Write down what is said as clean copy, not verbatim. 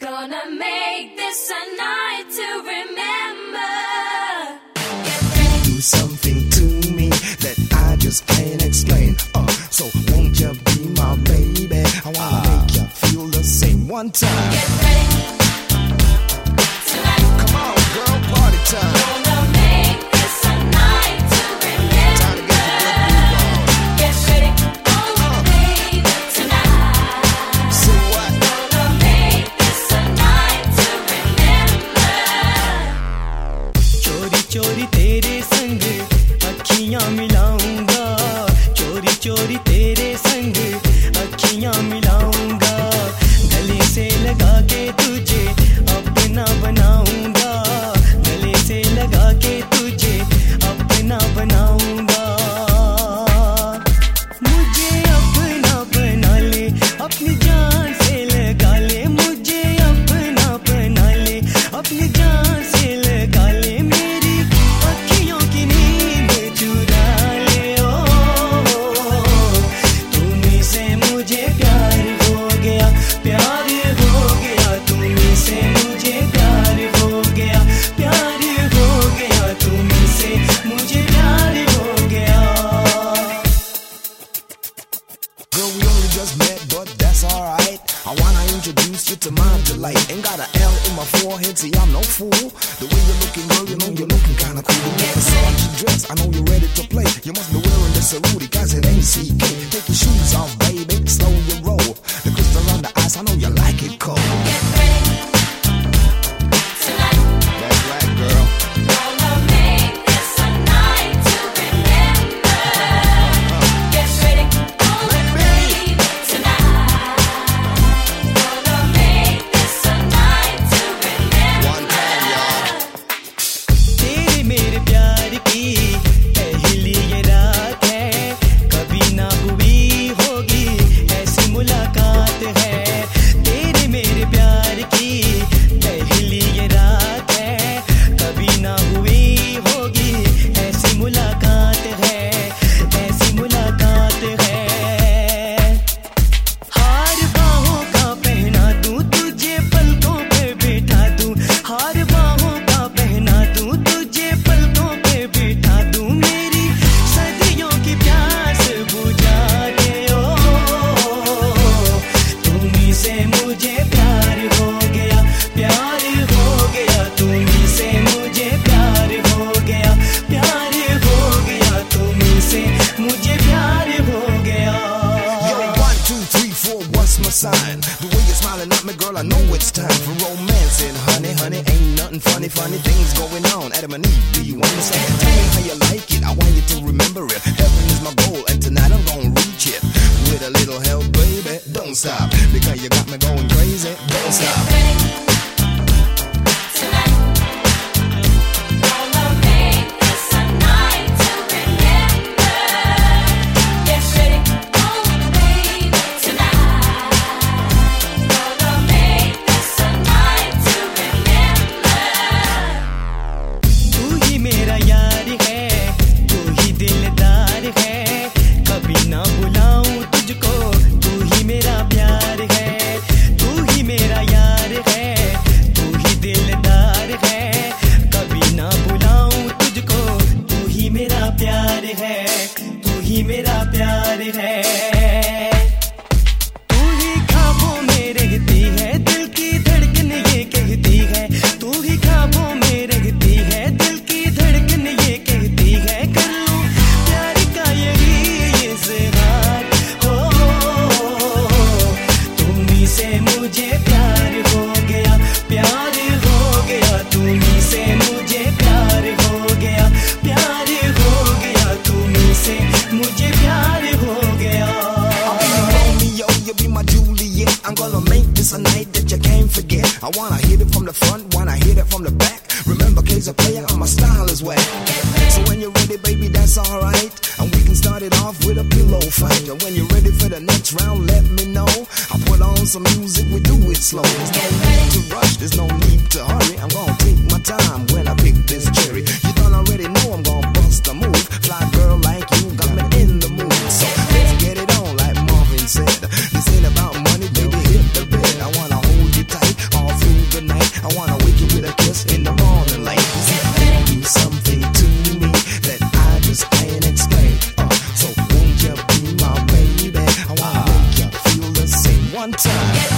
Gonna make this a night to remember. Get ready. Do something to me that I just can't explain. So won't you be my baby? I wanna make you feel the same one time. Get ready. Tonight. Come on, girl, party time. Gonna make this a night to remember. Time to get the good groove on. Get ready. Oh, baby, tonight. Say what? Gonna make this a night to remember. चोरी चोरी तेरे संग अखियां मिलाऊंगा, चोरी चोरी तेरे संग अखियां मिलाऊंगा, गले से लगा के तुझे अपना बनाऊंगा, गले से लगा के तुझे अपना बनाऊंगा। मुझे अपना बना ले, अपनी जान से लगा ले, मुझे अपना बना ले, अपनी जान से लगा ले, मेरी अखियों की नींद चुरा ले। ओ तुम्हीं से मुझे प्यार हो गया, प्यार हो गया, तुम्हीं से मुझे प्यार हो गया, प्यार हो गया, तुम्हीं से मुझे प्यार हो गया। Girl, we only just met, but that's alright. I wanna introduce you to my delight. Ain't got an L in my forehead, see I'm no fool. The way you're looking, girl, you know you're looking kinda cool. The way the song you dress, I know you're ready to play. You must be wearing the Cerruti, cause it ain't CK. Take your shoes off, baby, slow your roll. The crystal on the ice, I know you like it cold. Get ready. Tonight. That's right, girl. Gonna make this a night to remember. Get ready. Oh, baby, tonight. Gonna make this a night to remember. One time, y'all. तेरे मेरे प्यार की पहली ये रात है, कभी ना हुई होगी ऐसी मुलाकात है। तेरे मेरे प्यार की पहली ये रात है, कभी ना हुई होगी ऐसी मुलाकात है, ऐसी मुलाकात है। हार बाहों का पहना दूं, तुझे पलकों पे बिठा दूं, हार बाहों का पहना दूं, तुझे पलकों पे बिठा दूं, मेरी सदियों की प्यास बुझा दे। ओ तुम्हीं से मुझे प्यार हो गया, प्यार हो गया, तुम्हीं से मुझे प्यार हो गया, प्यार हो गया, तुम्हीं से मुझे प्यार हो गया। Yo, 1, 2, 3, 4, what's my sign? The way you're smiling at me, girl, I know it's time for romance. And honey, honey, ain't nothing funny, funny things going on. Adam and Eve, do you understand? Tell me how you like it, I want you to remember it. Heaven is my goal, and tonight I'm gonna reach it. With a little help, baby, don't stop. Because you got me going crazy, don't stop. Get ready. Tonight. Gonna make this a night to remember. Get ready. Oh, baby, tonight. Gonna make this a night to remember. तू ही मेरा यार है, तू ही दिलदार है, कभी ना बुलाऊं तुझको, तू ही मेरा प्यार है, तू ही मेरा यार है, तू ही दिलदार है, कभी ना बुलाऊं तुझको, तू ही मेरा प्यार है, तू ही मेरा प्यार है। तू ही ख्वाबों में रहती है, दिल की धड़कन ये कहती है, तू ही ख्वाबों में रहती है, दिल की धड़कन ये कहती है, कर लूं प्यार का यही इज़हार। हो तुम्हीं से मुझे प्यार हो गया, प्यार हो गया, तुम्हीं से मुझे प्यार हो गया, प्यार हो गया, तुम्हीं से मुझे प्यार हो गया। I'll be your Romeo, you'll be my Juliet. I'm gonna make this a night that you can't forget. I wanna hit it from the front, wanna hit it from the back. Remember, K's a player and my style is whack. So when you're ready, baby, that's alright. And we can start it off with a pillow fight. And when you're ready for the next round, let me know. I'll put on some music, we do it slow. There's no need to rush, there's no need to hurry. I'm gonna take my time when I pick this cherry. You don't already know I'm gonna bust a move. Fly girl like you got me in the mood. So let's get it on like Marvin said. This ain't about money, baby, hit the bed. I wanna hold you tight, all one time.